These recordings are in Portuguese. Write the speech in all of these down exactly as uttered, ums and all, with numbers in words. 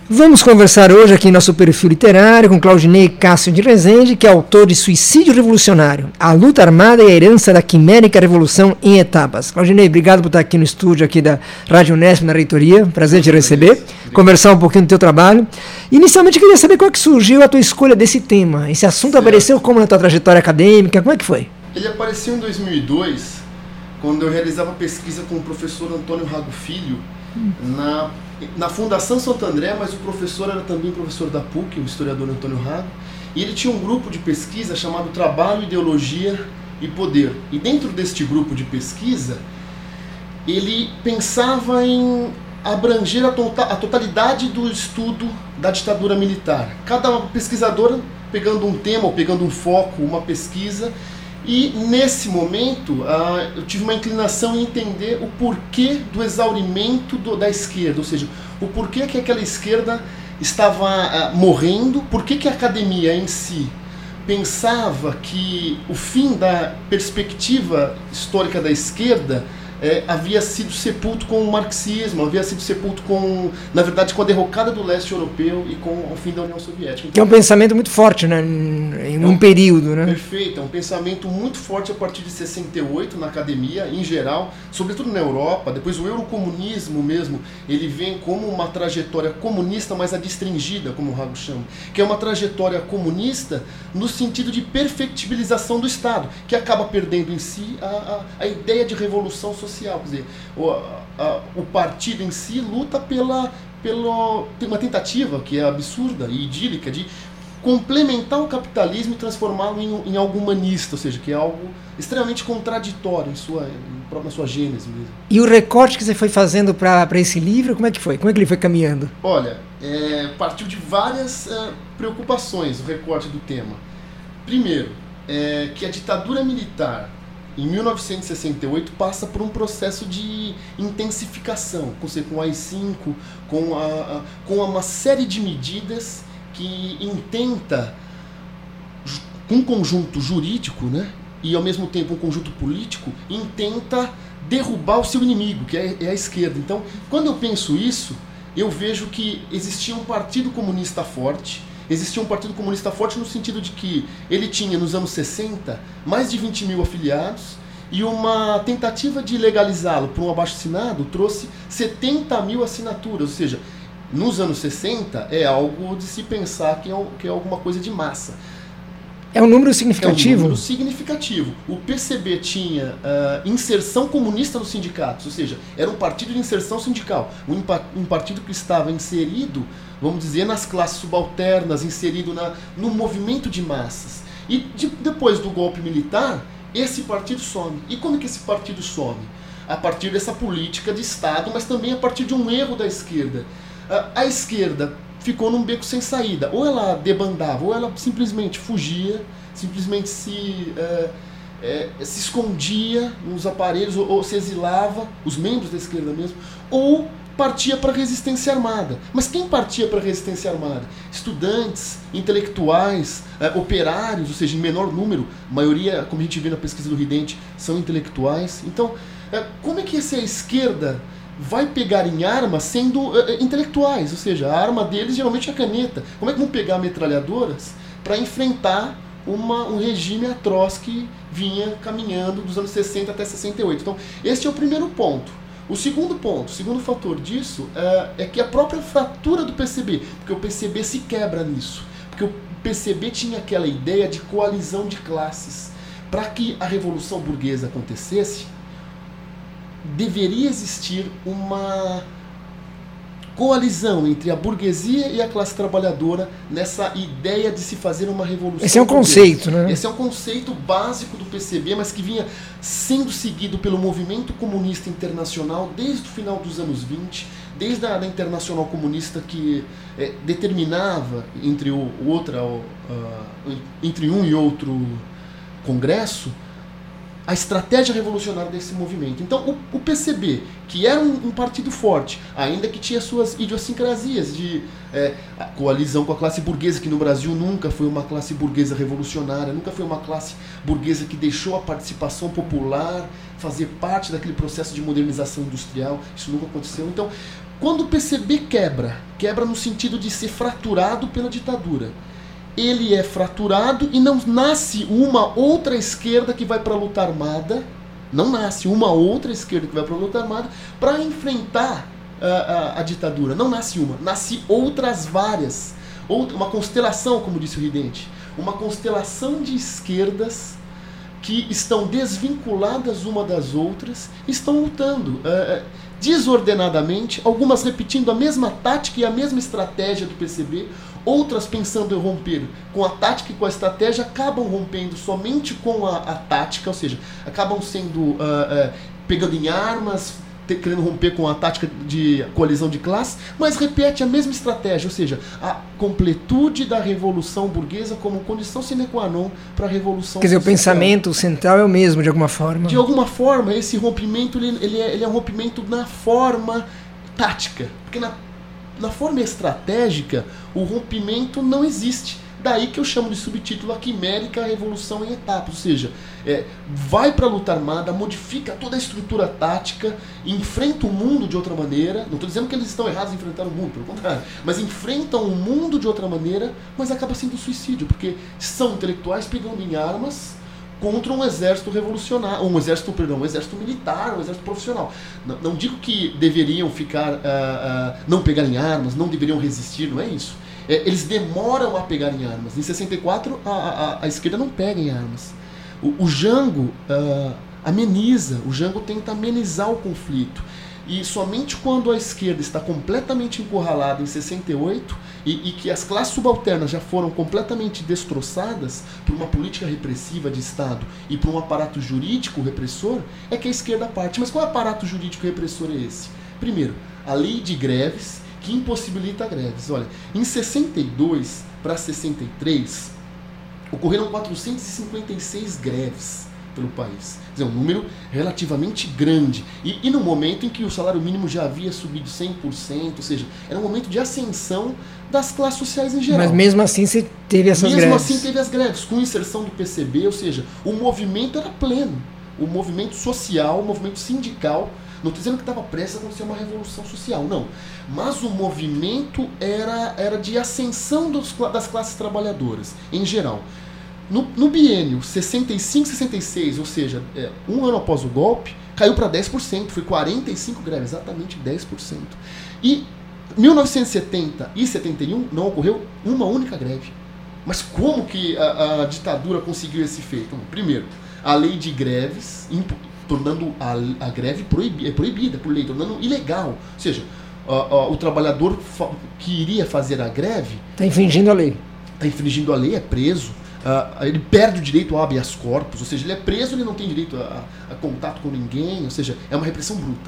Vamos conversar hoje aqui em nosso perfil literário com Claudinei Cássio de Rezende, que é autor de Suicídio Revolucionário, a luta armada e a herança da quimérica revolução em etapas. Claudinei, obrigado por estar aqui no estúdio aqui da Rádio Unesp, na reitoria, prazer te receber, conversar um pouquinho do teu trabalho. Inicialmente eu queria saber como é que surgiu a tua escolha desse tema, esse assunto certo. Apareceu como na tua trajetória acadêmica, como é que foi? Ele apareceu em dois mil e dois, quando eu realizava pesquisa com o professor Antônio Rago Filho, na, na Fundação Santo André, mas o professor era também professor da P U C, o historiador Antônio Rago, e ele tinha um grupo de pesquisa chamado Trabalho, Ideologia e Poder. E dentro deste grupo de pesquisa, ele pensava em abranger a, tota, a totalidade do estudo da ditadura militar. Cada pesquisador pegando um tema, ou pegando um foco, uma pesquisa. E nesse momento uh, eu tive uma inclinação em entender o porquê do exaurimento do, da esquerda, ou seja, o porquê que aquela esquerda estava uh, morrendo, porquê que a academia em si pensava que o fim da perspectiva histórica da esquerda É, havia sido sepulto com o marxismo, havia sido sepulto com, na verdade, com a derrocada do leste europeu e com o fim da União Soviética. Então, que é um pensamento muito forte, né, em um é um, período, né? Perfeito, é um pensamento muito forte a partir de sessenta e oito na academia, em geral, sobretudo na Europa. Depois o eurocomunismo mesmo, ele vem como uma trajetória comunista, mas adstringida, como o Rago chama, que é uma trajetória comunista no sentido de perfectibilização do Estado, que acaba perdendo em si a, a, a ideia de revolução social. Quer dizer, o, a, o partido em si luta pela, pela tem uma tentativa que é absurda e idílica de complementar o capitalismo e transformá-lo em, em algo humanista, ou seja, que é algo extremamente contraditório em sua, em, na sua gênese mesmo. E o recorte que você foi fazendo para esse livro, como é que foi? Como é que ele foi caminhando? Olha, é, partiu de várias é, preocupações o recorte do tema. Primeiro, é, que a ditadura militar em mil novecentos e sessenta e oito passa por um processo de intensificação, com o A I cinco, com, a, a, com uma série de medidas que intenta, com um conjunto jurídico, né, e ao mesmo tempo um conjunto político, intenta derrubar o seu inimigo, que é, é a esquerda. Então, quando eu penso isso, eu vejo que existia um partido comunista forte. Existia um partido comunista forte no sentido de que ele tinha, nos anos sessenta, mais de vinte mil afiliados, e uma tentativa de legalizá-lo por um abaixo-assinado trouxe setenta mil assinaturas, ou seja, nos anos sessenta é algo de se pensar que é, que é alguma coisa de massa. É um número significativo? É um número significativo. O P C B tinha uh, inserção comunista nos sindicatos, ou seja, era um partido de inserção sindical, um, um partido que estava inserido, vamos dizer, nas classes subalternas, inserido na, no movimento de massas. E de, depois do golpe militar, esse partido some. E como é que esse partido some? A partir dessa política de Estado, mas também a partir de um erro da esquerda. Uh, a esquerda ficou num beco sem saída. Ou ela debandava, ou ela simplesmente fugia, simplesmente se, é, é, se escondia nos aparelhos, ou, ou se exilava, os membros da esquerda mesmo, ou partia para a resistência armada. Mas quem partia para a resistência armada? Estudantes, intelectuais, é, operários, ou seja, em menor número, a maioria, como a gente vê na pesquisa do Ridente, são intelectuais. Então, é, como é que essa esquerda vai pegar em armas sendo uh, intelectuais, ou seja, a arma deles geralmente é a caneta. Como é que vão pegar metralhadoras para enfrentar uma, um regime atroz que vinha caminhando dos anos sessenta até sessenta e oito? Então, esse é o primeiro ponto. O segundo ponto, o segundo fator disso uh, é que a própria fratura do P C B, porque o P C B se quebra nisso, porque o P C B tinha aquela ideia de coalizão de classes. Para que a Revolução Burguesa acontecesse, deveria existir uma coalizão entre a burguesia e a classe trabalhadora nessa ideia de se fazer uma revolução. Esse é um burguesa. Conceito, né? Esse é um conceito básico do P C B, mas que vinha sendo seguido pelo movimento comunista internacional desde o final dos anos vinte, desde a da Internacional Comunista que é, determinava entre, o, outra, o, uh, entre um e outro congresso a estratégia revolucionária desse movimento. Então, o, o P C B, que era um, um partido forte, ainda que tinha suas idiosincrasias de é, a coalizão com a classe burguesa, que no Brasil nunca foi uma classe burguesa revolucionária, nunca foi uma classe burguesa que deixou a participação popular fazer parte daquele processo de modernização industrial, isso nunca aconteceu. Então, quando o P C B quebra, quebra no sentido de ser fraturado pela ditadura, ele é fraturado e não nasce uma outra esquerda que vai para a luta armada, não nasce uma outra esquerda que vai para a luta armada para enfrentar a, a, a ditadura. Não nasce uma, nasce outras várias. Outra, uma constelação, como disse o Ridente, uma constelação de esquerdas que estão desvinculadas uma das outras, estão lutando uh, desordenadamente, algumas repetindo a mesma tática e a mesma estratégia do P C B, outras pensando em romper com a tática e com a estratégia, acabam rompendo somente com a, a tática, ou seja, acabam sendo uh, uh, pegando em armas, te, querendo romper com a tática de coalizão de classe, mas repete a mesma estratégia, ou seja, a completude da revolução burguesa como condição sine qua non para a revolução Quer dizer, social. o pensamento central é o mesmo, de alguma forma. De alguma forma, esse rompimento ele, ele, é, ele é um rompimento na forma tática, porque na Na forma estratégica, o rompimento não existe. Daí que eu chamo de subtítulo a quimérica revolução em etapas. Ou seja, é, vai para a luta armada, modifica toda a estrutura tática, enfrenta o mundo de outra maneira. Não estou dizendo que eles estão errados em enfrentar o mundo, pelo contrário. Mas enfrentam o mundo de outra maneira, mas acaba sendo suicídio, porque são intelectuais pegando em armas contra um exército revolucionário, um exército, perdão, um exército militar, um exército profissional. Não, não digo que deveriam ficar, uh, uh, não pegarem armas, não deveriam resistir, não é isso. É, eles demoram a pegarem armas. Em sessenta e quatro, a, a, a esquerda não pega em armas. O, o Jango uh, ameniza, o Jango tenta amenizar o conflito. E somente quando a esquerda está completamente encurralada em sessenta e oito e, e que as classes subalternas já foram completamente destroçadas por uma política repressiva de Estado e por um aparato jurídico repressor, é que a esquerda parte. Mas qual aparato jurídico repressor é esse? Primeiro, a lei de greves, que impossibilita greves. Olha, em sessenta e dois para sessenta e três, ocorreram quatrocentas e cinquenta e seis greves pelo país. Quer dizer, um número relativamente grande. E, e no momento em que o salário mínimo já havia subido cem por cento, ou seja, era um momento de ascensão das classes sociais em geral. Mas mesmo assim você teve essas mesmo greves. Mesmo assim teve as greves, com inserção do P C B, ou seja, o movimento era pleno. O movimento social, o movimento sindical. Não estou dizendo que estava prestes a acontecer uma revolução social, não. Mas o movimento era, era de ascensão dos, das classes trabalhadoras, em geral. No, no biênio sessenta e cinco, sessenta e seis, ou seja, é, um ano após o golpe, caiu para dez por cento, foi quarenta e cinco greves, exatamente dez por cento. E mil novecentos e setenta e setenta e um não ocorreu uma única greve. Mas como que a, a ditadura conseguiu esse feito? Primeiro, a lei de greves, imp, tornando a, a greve proibi, é proibida por lei, tornando ilegal. Ou seja, a, a, o trabalhador fa, que iria fazer a greve... Está infringindo a lei. Está infringindo a lei, é preso. Uh, ele perde o direito ao habeas corpus, ou seja, ele é preso, ele não tem direito a, a contato com ninguém, ou seja, é uma repressão bruta.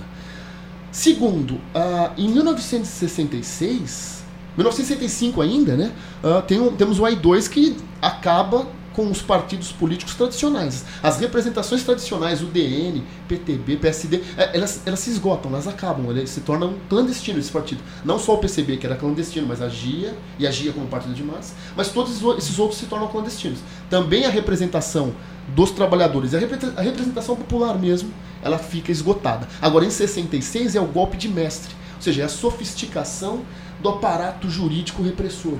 Segundo, uh, em mil novecentos e sessenta e seis, mil novecentos e sessenta e cinco ainda, né, uh, tem um, temos o A I dois que acaba com os partidos políticos tradicionais. As representações tradicionais, o D N, P T B, P S D, elas, elas se esgotam, elas acabam, elas se tornam clandestinos esse partido. Não só o P C B, que era clandestino, mas a G I A, e a G I A como partido de massa, mas todos esses outros se tornam clandestinos. Também a representação dos trabalhadores, a representação popular mesmo, ela fica esgotada. Agora, em sessenta e seis é o golpe de mestre, ou seja, é a sofisticação do aparato jurídico repressor.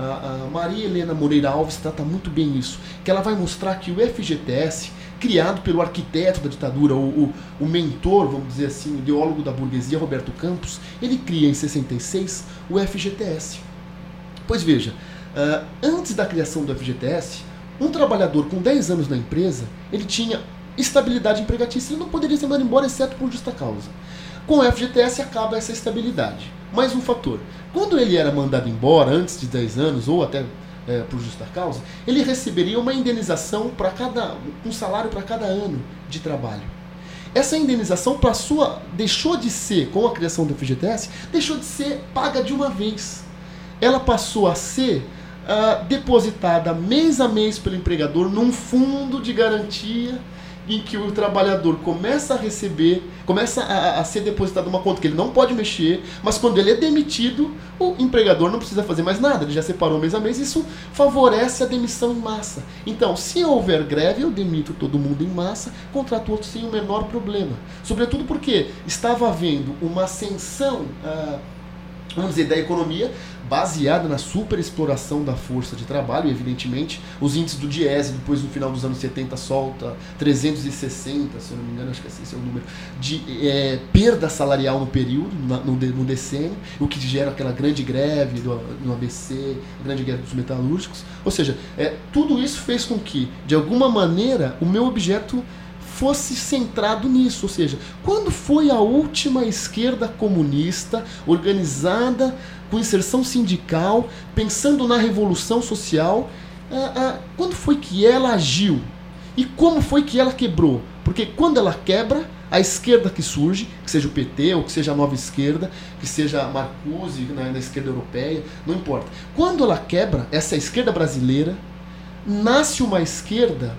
A Maria Helena Moreira Alves trata muito bem isso, que ela vai mostrar que o F G T S, criado pelo arquiteto da ditadura, o, o, o mentor, vamos dizer assim, o ideólogo da burguesia, Roberto Campos, ele cria em sessenta e seis o F G T S. Pois veja, uh, antes da criação do F G T S, um trabalhador com dez anos na empresa, ele tinha estabilidade empregatícia, ele não poderia ser mandado embora, exceto por justa causa. Com o F G T S acaba essa estabilidade. Mais um fator. Quando ele era mandado embora, antes de dez anos, ou até é, por justa causa, ele receberia uma indenização para cada, um salário para cada ano de trabalho. Essa indenização passou a, deixou de ser, com a criação do F G T S, deixou de ser paga de uma vez. Ela passou a ser uh, depositada mês a mês pelo empregador num fundo de garantia em que o trabalhador começa a receber, começa a, a ser depositado uma conta que ele não pode mexer, mas quando ele é demitido, o empregador não precisa fazer mais nada, ele já separou mês a mês, isso favorece a demissão em massa. Então, se houver greve, eu demito todo mundo em massa, contrato outro sem o menor problema. Sobretudo porque estava havendo uma ascensão, ah, vamos dizer, da economia, baseada na superexploração da força de trabalho, e evidentemente os índices do Diese, depois no final dos anos setenta solta trezentos e sessenta, se eu não me engano, acho que esse é o número, de é, perda salarial no período, no, no decênio, o que gera aquela grande greve do, no A B C, a grande greve dos metalúrgicos. Ou seja, é, tudo isso fez com que, de alguma maneira, o meu objeto fosse centrado nisso, ou seja, quando foi a última esquerda comunista organizada com inserção sindical, pensando na revolução social, ah, ah, quando foi que ela agiu? E como foi que ela quebrou? Porque quando ela quebra, a esquerda que surge, que seja o P T, ou que seja a nova esquerda, que seja a Marcuse, né, na esquerda europeia, não importa. Quando ela quebra, essa esquerda brasileira, nasce uma esquerda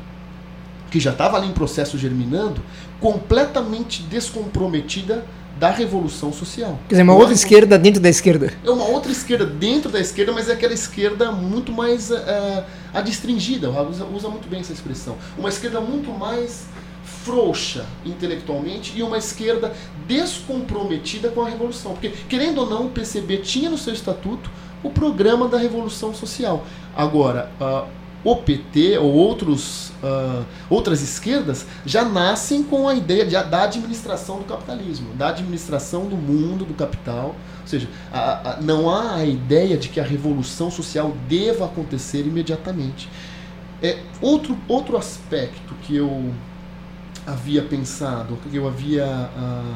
que já estava ali em processo germinando, completamente descomprometida da revolução social. Quer dizer, uma, uma outra esquerda dentro da esquerda. É uma outra esquerda dentro da esquerda, mas é aquela esquerda muito mais uh, adstringida, usa, usa muito bem essa expressão. Uma esquerda muito mais frouxa intelectualmente e uma esquerda descomprometida com a revolução. Porque, querendo ou não, o P C B tinha no seu estatuto o programa da revolução social. Agora, uh, o P T ou outros, uh, outras esquerdas já nascem com a ideia de, da administração do capitalismo, da administração do mundo, do capital. Ou seja, a, a, não há a ideia de que a revolução social deva acontecer imediatamente. É, outro, outro aspecto que eu havia pensado, que eu havia uh,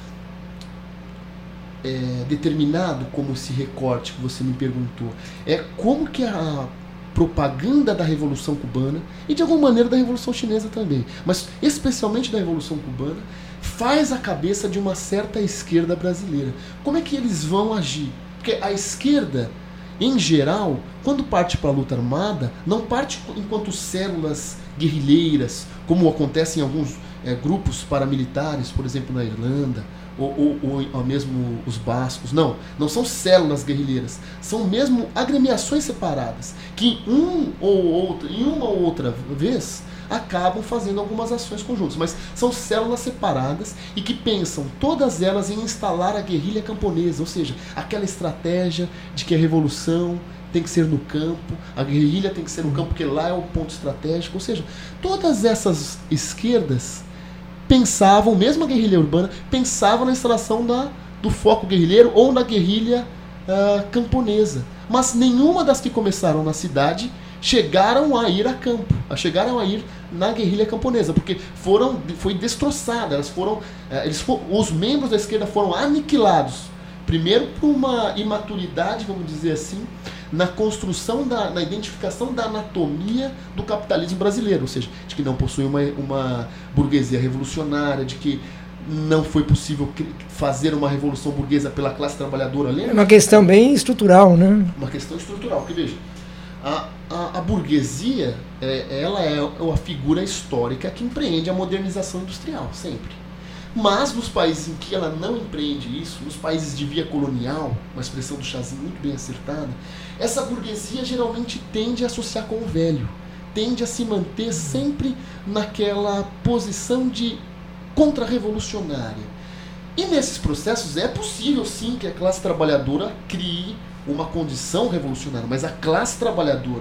é, determinado como esse recorte que você me perguntou, é como que a propaganda da Revolução Cubana e de alguma maneira da Revolução Chinesa também, mas especialmente da Revolução Cubana, faz a cabeça de uma certa esquerda brasileira. Como é que eles vão agir? Porque a esquerda, em geral, quando parte para a luta armada, não parte enquanto células guerrilheiras, como acontece em alguns é, grupos paramilitares, por exemplo, na Irlanda, Ou, ou, ou mesmo os bascos. Não, não são células guerrilheiras, são mesmo agremiações separadas, que um ou outra, em uma ou outra vez acabam fazendo algumas ações conjuntas, mas são células separadas e que pensam todas elas em instalar a guerrilha camponesa, ou seja, aquela estratégia de que a revolução tem que ser no campo, a guerrilha tem que ser no campo porque lá é o ponto estratégico, ou seja, todas essas esquerdas pensavam, mesmo a guerrilha urbana, pensavam na instalação da, do foco guerrilheiro ou na guerrilha uh, camponesa. Mas nenhuma das que começaram na cidade chegaram a ir a campo, chegaram a ir na guerrilha camponesa, porque foram, foi destroçada, elas foram, uh, eles for, os membros da esquerda foram aniquilados, primeiro por uma imaturidade, vamos dizer assim, na construção, da, na identificação da anatomia do capitalismo brasileiro, ou seja, de que não possui uma, uma burguesia revolucionária, de que não foi possível fazer uma revolução burguesa pela classe trabalhadora. Lembra? É uma questão bem estrutural, né? Uma questão estrutural, porque veja, a, a, a burguesia, é, ela é a figura histórica que empreende a modernização industrial, sempre. Mas nos países em que ela não empreende isso, nos países de via colonial, uma expressão do Chazinho muito bem acertada, essa burguesia geralmente tende a associar com o velho, tende a se manter sempre naquela posição de contra-revolucionária. E nesses processos é possível sim que a classe trabalhadora crie uma condição revolucionária, mas a classe trabalhadora,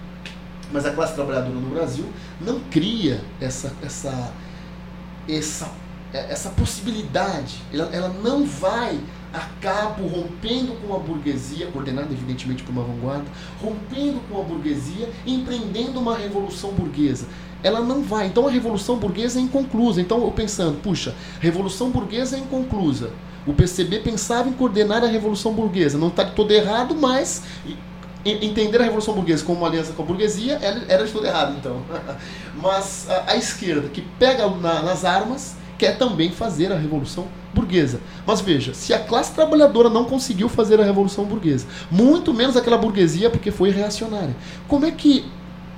mas a classe trabalhadora no Brasil não cria essa, essa, essa essa possibilidade, ela, ela não vai a cabo rompendo com a burguesia, coordenada evidentemente por uma vanguarda, rompendo com a burguesia e empreendendo uma revolução burguesa. Ela não vai. Então a revolução burguesa é inconclusa. Então eu pensando, puxa, revolução burguesa é inconclusa. O P C B pensava em coordenar a revolução burguesa. Não está de todo errado, mas entender a revolução burguesa como uma aliança com a burguesia era de todo errado, então. Mas a, a esquerda, que pega na, nas armas, quer também fazer a revolução burguesa. Mas veja, se a classe trabalhadora não conseguiu fazer a revolução burguesa, muito menos aquela burguesia porque foi reacionária, como é que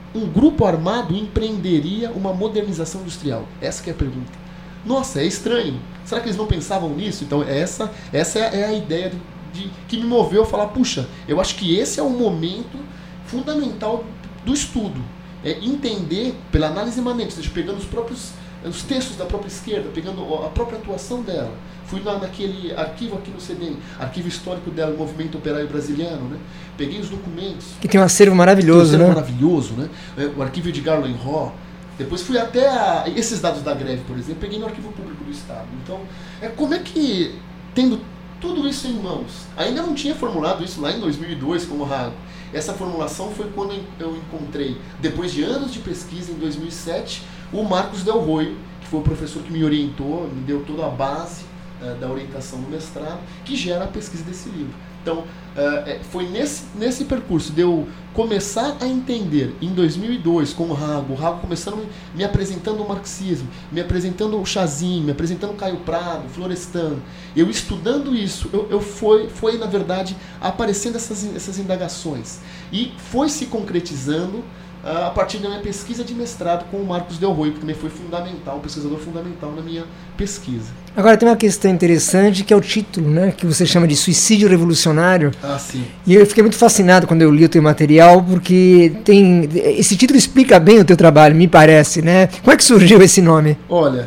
um grupo armado empreenderia uma modernização industrial? Essa que é a pergunta. Nossa, é estranho. Será que eles não pensavam nisso? Então essa, essa é a ideia de, de, que me moveu a falar, puxa, eu acho que esse é o momento fundamental do estudo. É entender, pela análise imanente, ou seja, pegando os próprios os textos da própria esquerda, pegando a própria atuação dela. Fui lá naquele arquivo aqui no C D M, arquivo histórico dela, o Movimento Operário Brasiliano, né? Peguei os documentos. Que tem um acervo maravilhoso, tem um acervo né? maravilhoso, né? O arquivo de Garland Raw. Depois fui até a, esses dados da greve, por exemplo, peguei no arquivo público do Estado. Então, é, como é que, tendo tudo isso em mãos, ainda não tinha formulado isso lá em dois mil e dois como Rago. Essa formulação foi quando eu encontrei, depois de anos de pesquisa, em dois mil e sete, o Marcos Del Roio, que foi o professor que me orientou, me deu toda a base uh, da orientação do mestrado, que gera a pesquisa desse livro. Então, uh, foi nesse, nesse percurso de eu começar a entender, em dois mil e dois, com o Rago, o Rago começando me, me apresentando o marxismo, me apresentando o Chazin, me apresentando o Caio Prado, Florestan, eu estudando isso, eu, eu foi, foi, na verdade, aparecendo essas, essas indagações. E foi se concretizando a partir da minha pesquisa de mestrado com o Marcos Del Roio, que também foi fundamental, um pesquisador fundamental na minha pesquisa. Agora tem uma questão interessante que é o título, né, que você chama de Suicídio Revolucionário. Ah, sim. E eu fiquei muito fascinado quando eu li o teu material, porque tem esse título explica bem o teu trabalho, me parece, né? Como é que surgiu esse nome? Olha,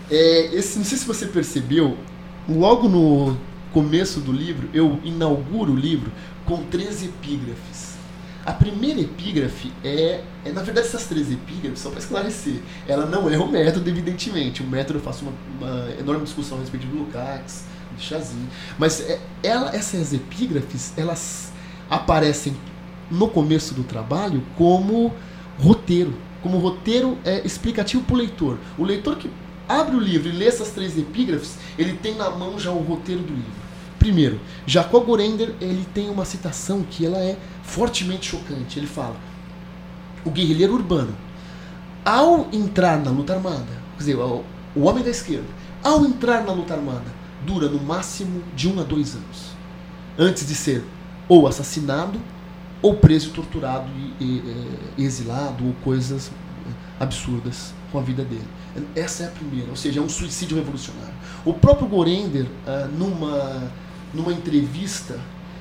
é, esse, não sei se você percebeu, logo no começo do livro, eu inauguro o livro com três epígrafes. A primeira epígrafe é, é, na verdade, essas três epígrafes, só para esclarecer, ela não é o método, evidentemente. O método eu faço uma, uma enorme discussão a respeito de Lukács, de Chazin, mas é, ela, essas epígrafes, elas aparecem no começo do trabalho como roteiro, como roteiro é, explicativo para o leitor. O leitor que abre o livro e lê essas três epígrafes, ele tem na mão já o roteiro do livro. Primeiro, Jacob Gorender, ele tem uma citação que ela é fortemente chocante. Ele fala, o guerrilheiro urbano, ao entrar na luta armada, quer dizer, o homem da esquerda, ao entrar na luta armada, dura no máximo de um a dois anos, antes de ser ou assassinado, ou preso, torturado e, e, e exilado, ou coisas absurdas com a vida dele. Essa é a primeira, ou seja, é um suicídio revolucionário. O próprio Gorender, uh, numa, numa entrevista,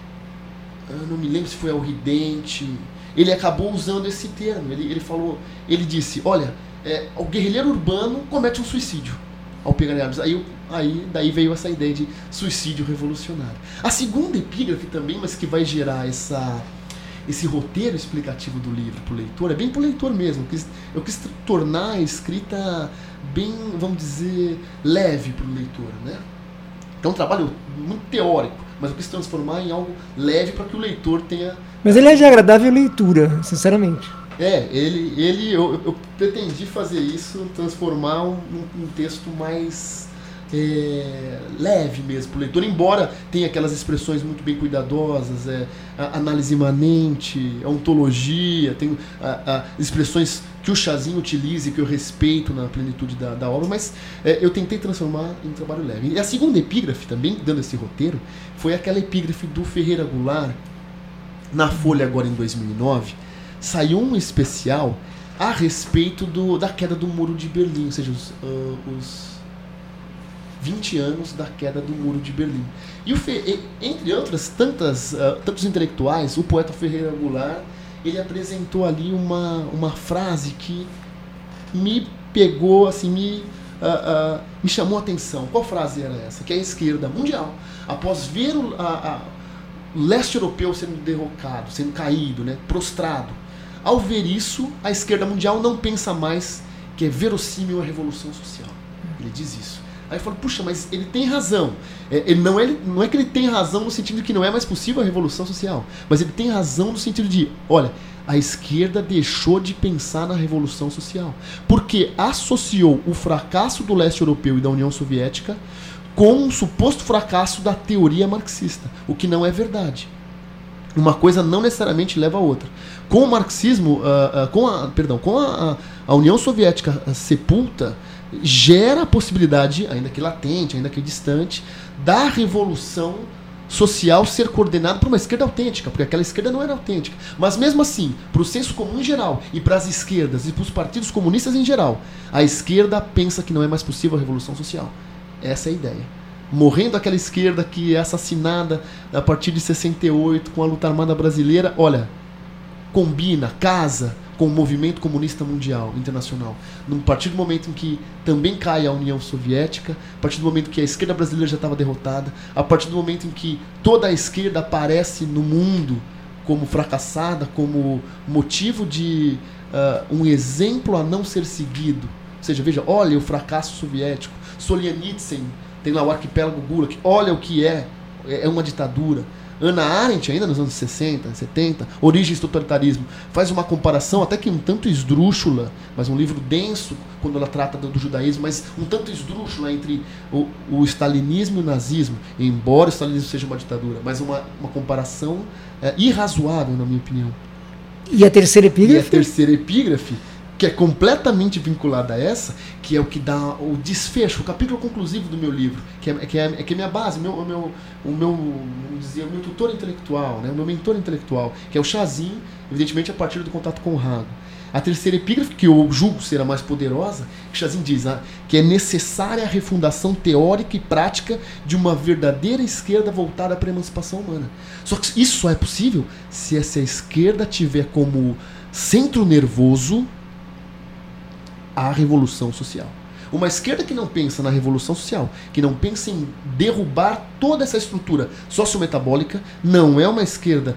uh, não me lembro se foi ao Ridente, ele acabou usando esse termo. Ele, ele falou, ele disse, olha, é, o guerrilheiro urbano comete um suicídio ao pegar armas. Aí, aí daí veio essa ideia de suicídio revolucionário. A segunda epígrafe também, mas que vai gerar essa... esse roteiro explicativo do livro para o leitor, é bem para o leitor mesmo. Eu quis, eu quis tornar a escrita bem, vamos dizer, leve para o leitor, né? É um trabalho muito teórico, mas eu quis transformar em algo leve para que o leitor tenha... Mas ele é de agradável leitura, sinceramente. É, ele, ele eu, eu pretendi fazer isso, transformar um, um texto mais... É, leve mesmo para o leitor, embora tenha aquelas expressões muito bem cuidadosas, é, a, análise imanente, a ontologia, tem a, a, expressões que o Chazin utiliza e que eu respeito na plenitude da, da obra, mas é, eu tentei transformar em trabalho leve. E a segunda epígrafe, também dando esse roteiro, foi aquela epígrafe do Ferreira Goulart, na Folha agora em dois mil e nove, saiu um especial a respeito do, da queda do Muro de Berlim, ou seja, os... Uh, os vinte anos da queda do Muro de Berlim. E o Fe... entre outras tantas, uh, tantos intelectuais, o poeta Ferreira Goulart, ele apresentou ali uma, uma frase que me pegou, assim, me, uh, uh, me chamou a atenção. Qual frase era essa? Que a esquerda mundial, após ver o, a, a, o leste europeu sendo derrocado, sendo caído, né, prostrado, ao ver isso, a esquerda mundial não pensa mais que é verossímil a revolução social. Ele diz isso. Aí eu falo, puxa, mas ele tem razão. É, ele não, é, não é que ele tem razão no sentido de que não é mais possível a revolução social, mas ele tem razão no sentido de, olha, a esquerda deixou de pensar na revolução social, porque associou o fracasso do leste europeu e da União Soviética com um suposto fracasso da teoria marxista, o que não é verdade. Uma coisa não necessariamente leva a outra. Com o marxismo, uh, uh, com a, perdão, com a, a União Soviética uh, sepulta, gera a possibilidade, ainda que latente, ainda que distante, da revolução social ser coordenado por uma esquerda autêntica, porque aquela esquerda não era autêntica. Mas mesmo assim, para o senso comum em geral, e para as esquerdas e para os partidos comunistas em geral, a esquerda pensa que não é mais possível a revolução social. Essa é a ideia. Morrendo aquela esquerda que é assassinada a partir de sessenta e oito com a luta armada brasileira, olha, combina, casa com o movimento comunista mundial, internacional. A partir do momento em que também cai a União Soviética, a partir do momento que a esquerda brasileira já estava derrotada, a partir do momento em que toda a esquerda aparece no mundo como fracassada, como motivo de uh, um exemplo a não ser seguido. Ou seja, veja, olha o fracasso soviético. Solzhenitsyn tem lá o arquipélago Gulag, olha o que é, é uma ditadura. Hannah Arendt, ainda nos anos sessenta, setenta, Origens do Totalitarismo, faz uma comparação até que um tanto esdrúxula, mas um livro denso quando ela trata do, do judaísmo, mas um tanto esdrúxula entre o, o stalinismo e o nazismo, embora o stalinismo seja uma ditadura, mas uma, uma comparação é, irrazoável, na minha opinião. E a terceira epígrafe? E a terceira epígrafe, que é completamente vinculada a essa, que é o que dá o desfecho, o capítulo conclusivo do meu livro, que é, que é, que é minha base, meu, o, meu, o meu, vamos dizer, o meu tutor intelectual, né, o meu mentor intelectual, que é o Chazin, evidentemente a partir do contato com o Rago. A terceira epígrafe, que eu julgo ser a mais poderosa, que Chazin diz ah, que é necessária a refundação teórica e prática de uma verdadeira esquerda voltada para a emancipação humana. Só que isso só é possível se essa esquerda tiver como centro nervoso a revolução social. Uma esquerda que não pensa na revolução social, que não pensa em derrubar toda essa estrutura sociometabólica, não é uma esquerda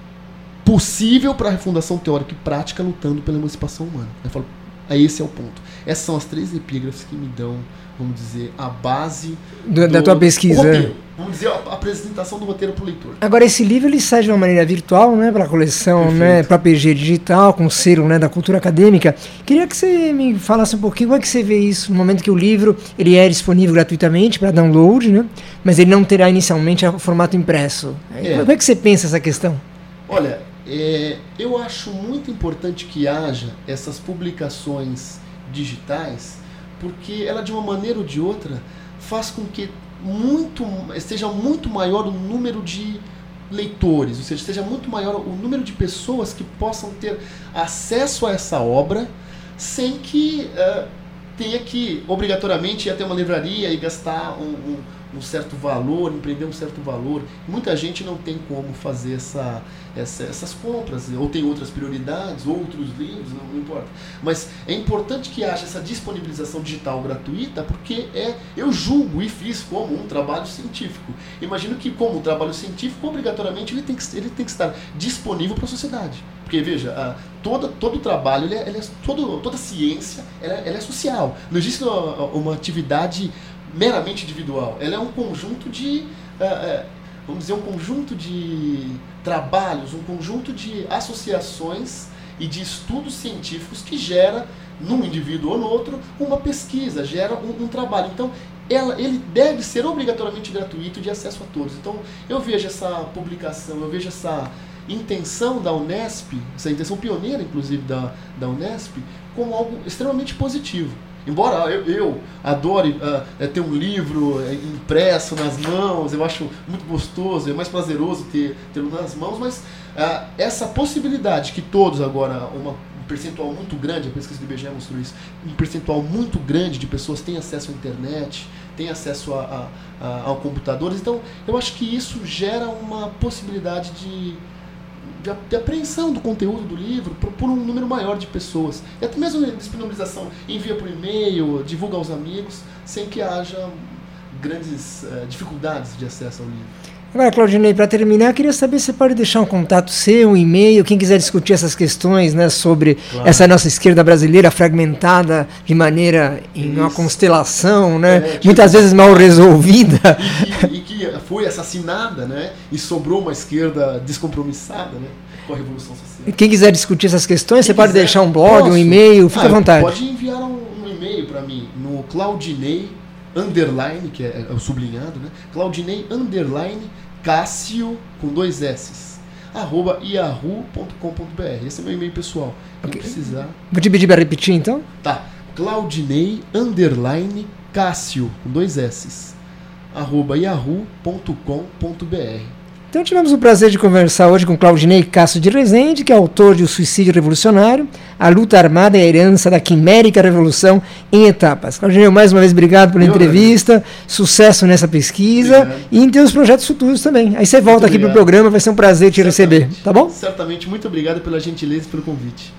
possível para a refundação teórica e prática lutando pela emancipação humana. Eu falo, esse é o ponto. Essas são as três epígrafes que me dão, vamos dizer, a base do, da tua pesquisa. Roteiro. Vamos dizer, a apresentação do roteiro para o leitor. Agora, esse livro ele sai de uma maneira virtual, né, para a coleção, né, para a P G Digital, com selo, né, da cultura acadêmica. Queria que você me falasse um pouquinho como é que você vê isso no momento que o livro ele é disponível gratuitamente para download, né, mas ele não terá inicialmente o formato impresso. É. Como é que você pensa essa questão? Olha, é, eu acho muito importante que haja essas publicações digitais, porque ela, de uma maneira ou de outra, faz com que muito, seja muito maior o número de leitores, ou seja, seja muito maior o número de pessoas que possam ter acesso a essa obra sem que uh, tenha que obrigatoriamente ir até uma livraria e gastar um, um, um certo valor, empreender um certo valor. Muita gente não tem como fazer essa, essa, essas compras, ou tem outras prioridades, outros livros, não, não importa. Mas é importante que haja essa disponibilização digital gratuita, porque é, eu julgo e fiz como um trabalho científico. Imagino que, como um trabalho científico, obrigatoriamente ele tem que, ele tem que estar disponível para a sociedade. Porque, veja, a, toda, todo o trabalho, ele é, ele é, todo, toda ciência, ela, ela é social. Não existe uma, uma atividade meramente individual. Ela é um conjunto de, uh, uh, vamos dizer, um conjunto de trabalhos, um conjunto de associações e de estudos científicos que gera, num indivíduo ou no outro, uma pesquisa, gera um, um trabalho. Então, ela, ele deve ser obrigatoriamente gratuito, de acesso a todos. Então, eu vejo essa publicação, eu vejo essa intenção da Unesp, essa intenção pioneira, inclusive, da, da Unesp, como algo extremamente positivo. Embora eu, eu adore uh, ter um livro impresso nas mãos, eu acho muito gostoso, é mais prazeroso ter tê-lo nas mãos, mas uh, essa possibilidade que todos agora, uma, um percentual muito grande, a pesquisa do I B G E mostrou isso, um percentual muito grande de pessoas têm acesso à internet, têm acesso a, a, a, a computadores, então eu acho que isso gera uma possibilidade de De, de apreensão do conteúdo do livro por, por um número maior de pessoas. E até mesmo disponibilização, envia por e-mail, divulga aos amigos, sem que haja grandes uh, dificuldades de acesso ao livro. Agora, Claudinei, para terminar, eu queria saber se você pode deixar um contato seu, um e-mail, quem quiser discutir essas questões, né, sobre claro. Essa nossa esquerda brasileira fragmentada de maneira em Isso. uma constelação, né, é, tipo, muitas vezes mal resolvida. E que, e que foi assassinada, né, e sobrou uma esquerda descompromissada, né, com a Revolução Social. Quem quiser discutir essas questões, quem você quiser, pode deixar um blog, posso? um e-mail, fica ah, à vontade. Pode enviar um, um e-mail para mim no Claudinei underline, que é, é o sublinhado, né? Claudinei underline Cássio com dois S's arroba yahoo ponto com ponto br. Esse é meu e-mail pessoal. Quem okay. precisar. Vou te pedir para repetir então? Tá. Claudinei underline Cássio com dois S's arroba yahoo ponto com ponto br. Então tivemos o prazer de conversar hoje com Claudinei Castro de Rezende, que é autor de O Suicídio Revolucionário, A Luta Armada e a Herança da Quimérica Revolução em Etapas. Claudinei, mais uma vez, obrigado pela Eu entrevista, agradeço. Sucesso nessa pesquisa obrigado. E em teus projetos futuros também. Aí você volta muito aqui para o programa, vai ser um prazer te Certamente. receber, tá bom? Certamente, muito obrigado pela gentileza e pelo convite.